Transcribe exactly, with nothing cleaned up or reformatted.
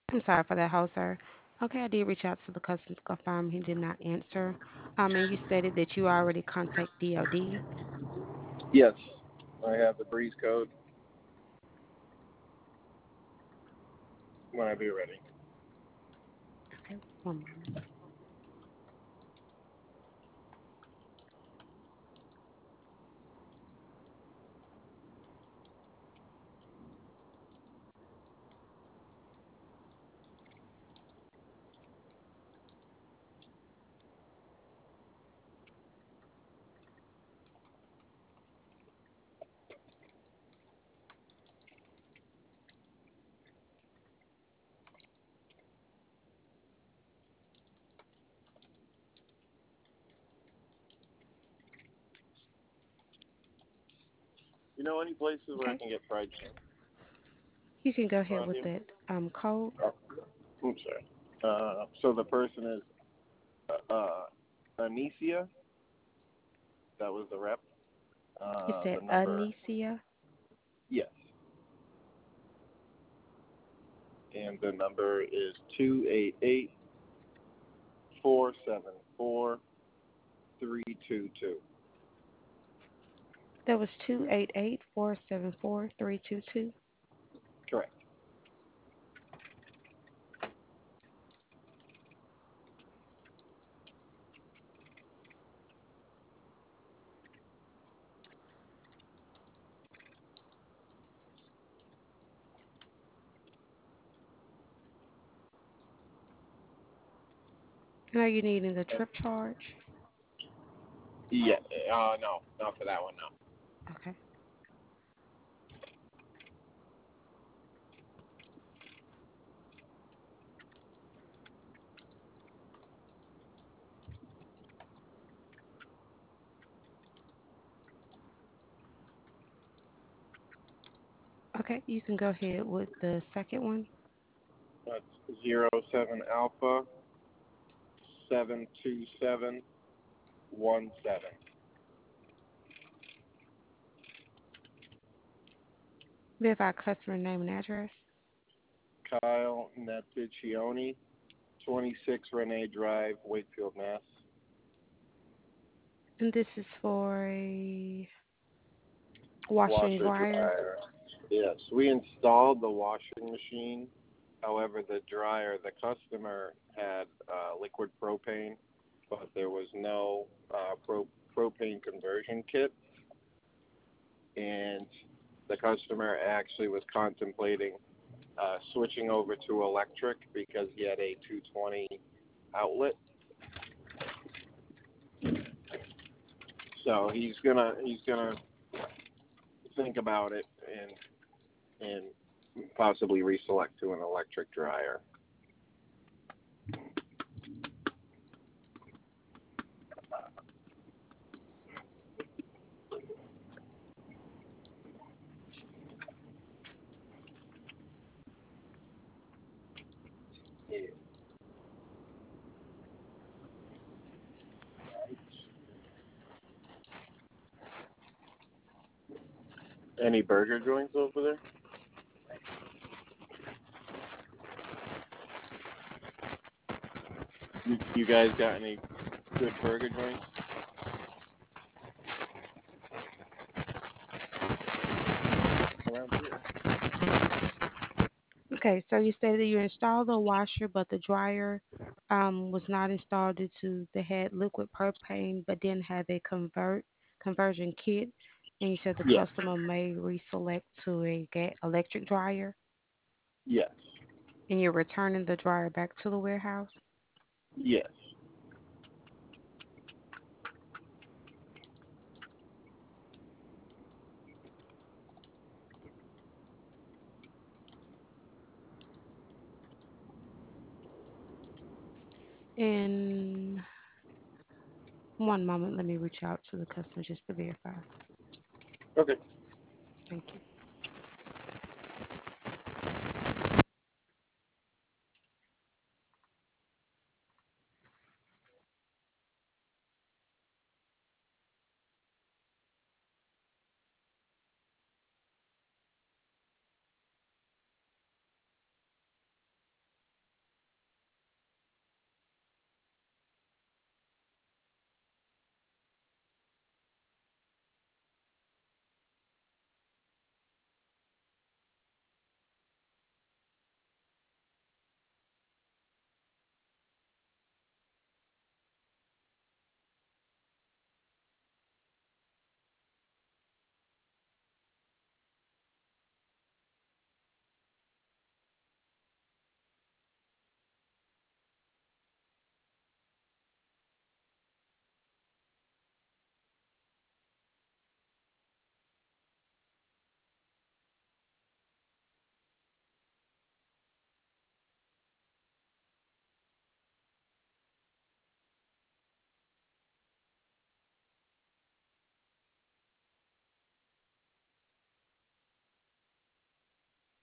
I'm sorry for that, hold, sir. Okay, I did reach out to the customer to confirm he did not answer. Um, and you stated that you already contact D O D. Yes, I have the breeze code when I be ready. Okay, one moment. You know any places where I Okay, can get fried chicken you can go ahead around with here? that um code. Oh, I'm sorry. Uh, so the person is uh, uh, Anicia. That was the rep. You Uh, said the number, Anicia. yes, and the number is two eight eight four seven four three two two. That was two eight eight four seven four three two two. Correct. And are you needing the trip charge? Yeah. Uh, no, not for that one. No. Okay. Okay, you can go ahead with the second one. That's zero seven alpha seven two seven one seven. Verify customer name and address. Kyle Nepicioni, twenty-six Renee Drive, Wakefield, Mass. And this is for a washer and Washer dryer. dryer. Yes, we installed the washing machine. However, the dryer, the customer had uh, liquid propane, but there was no uh, pro- propane conversion kit, and the customer actually was contemplating uh, switching over to electric because he had a two twenty outlet. So he's gonna he's gonna think about it and and possibly reselect to an electric dryer. Any burger joints over there? You, you guys got any good burger joints around here? Okay, so you stated that you installed the washer, but the dryer um, was not installed due to they had liquid propane, but didn't have a convert conversion kit. And you said the Yes. customer may reselect to a ga- electric dryer, Yes. and you're returning the dryer back to the warehouse. Yes. In one moment, let me reach out to the customer just to verify. Okay. Thank you.